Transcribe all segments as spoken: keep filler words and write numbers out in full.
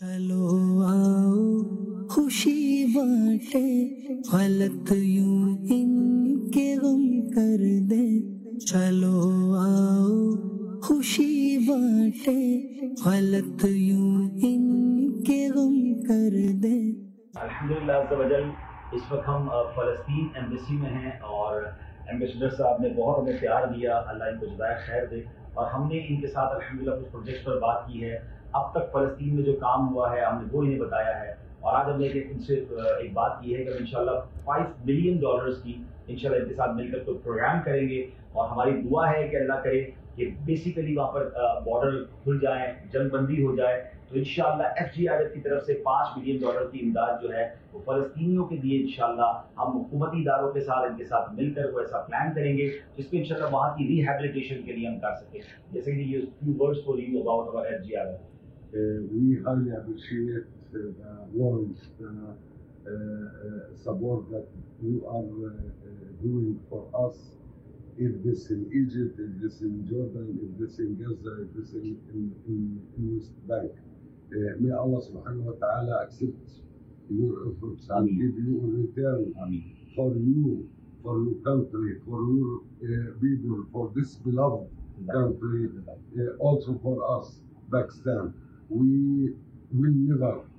چلو آؤ خوشی بانٹے غلط یوں ان کے غم کر دے، چلو آؤ خوشی بانٹے غلط یوں ان کے غم کر دے۔ الحمدللہ عز و جل اس وقت ہم فلسطین ایمبیسی میں ہیں اور ایمبیسڈر صاحب نے بہت ہمیں پیار دیا، اللہ ان کو جزائے خیر دے، اور ہم نے ان کے ساتھ الحمدللہ کچھ پروجیکٹس پر بات کی ہے۔ اب تک فلسطین میں جو کام ہوا ہے ہم نے وہ انہیں بتایا ہے، اور آج ہم نے ان سے ایک بات کی ہے کہ انشاءاللہ فائیو بلین ڈالرز کی انشاءاللہ ان کے ساتھ مل کر کوئی پروگرام کریں گے، اور ہماری دعا ہے کہ اللہ کرے کہ بیسیکلی وہاں پر بارڈر کھل جائیں، جنگ بندی ہو جائے، تو انشاءاللہ ایف جی آر ایف کی طرف سے پانچ بلین ڈالر کی امداد جو ہے وہ فلسطینیوں کے لیے انشاءاللہ ہم حکومتی اداروں کے ساتھ ان کے ساتھ مل کر وہ ایسا پلان کریں گے جس پہ انشاءاللہ وہاں کی ریہیبلیٹیشن کے لیے ہم کر سکیں۔ جیسے کہ یہ few words for you about our F G R F. Uh, we highly appreciate uh, the warmth, the uh, uh, support that you are uh, uh, doing for us. If this in Egypt, if this in Jordan, if this in Gaza, if this in, in, in, in West Bank. Uh, may Allah subhanahu wa ta'ala accept your efforts and Ameen. give you a return Ameen. for you, for your country, for your uh, people, for this beloved country, uh, also for us, Pakistan. We will never uh,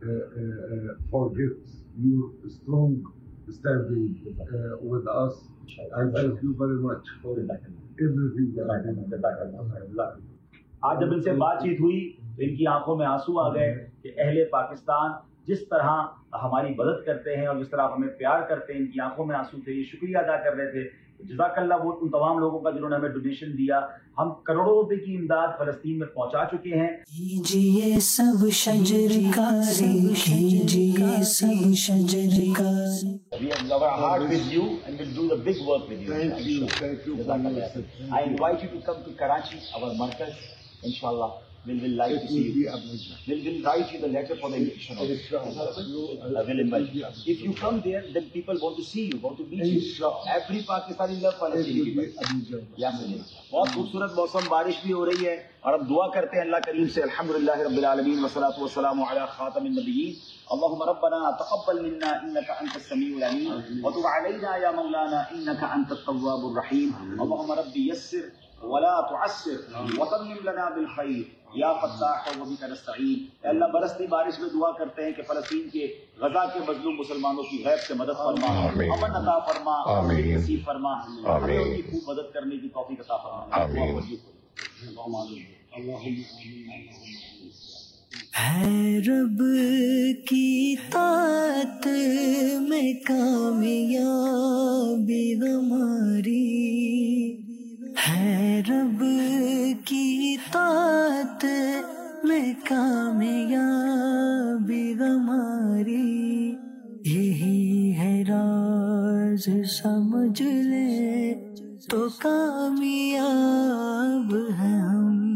uh, forget your strong standing uh, with us, and thank you very much for everything that you do. آج جب ان سے بات چیت ہوئی تو ان کی آنکھوں میں آنسو آ گئے کہ اہل پاکستان جس طرح ہماری مدد کرتے ہیں اور جس طرح ہمیں پیار کرتے ہیں، ان کی آنکھوں میں آنسو تھے، یہ شکریہ ادا کر رہے تھے۔ جزاک اللہ وہ ان تمام لوگوں کا جنہوں نے ہمیں ڈونیشن دیا۔ ہم کروڑوں روپے کی امداد فلسطین میں پہنچا چکے ہیں۔ کیجئے سب شجر کاری، کیجئے سب شجر کاری۔ We have our heart with you and we'll do the big work with you. Thank you, thank you for your support. I invite you to come to Karachi, our markaz, inshallah. We'll, we'll like to It see will be you. a pleasure. We'll, we'll write you the letter for the invitation. also. Inshallah. I will invite you. If you come there, then people want to see you, want to meet you. Inshallah. Every Pakistani love It Palestinian will be people. a pleasure. یا مجھے بہت خوبصورت موسم، بارش بھی ہو رہی ہے، اور ہم دعا کرتے ہیں اللہ کریم سے الحمدللہ رب العالمین والصلاة والسلام علی خاتم النبیین۔ اللهم ربنا تقبل منا انك انت السميع العليم وتب علينا يا مولانا انك انت التواب الرحيم اللهم رب يسر ولا تعسر وتمم لنا بالخير یا فتاح وبک نستعین۔ اے اللہ برستی بارش میں دعا کرتے ہیں کہ فلسطین کے غزہ کے مظلوم مسلمانوں کی غیب سے مدد فرما، امن عطا فرما، نصیب فرما، ہمیں ان کی خوب مدد کرنے کی توفیق عطا فرما۔ ہے رب کی طاعت میں کامیابی ہماری، ہے رب کی طاعت میں کامیابی ہماری، یہی ہے راز سمجھ لے تو کامیاب ہے ہم۔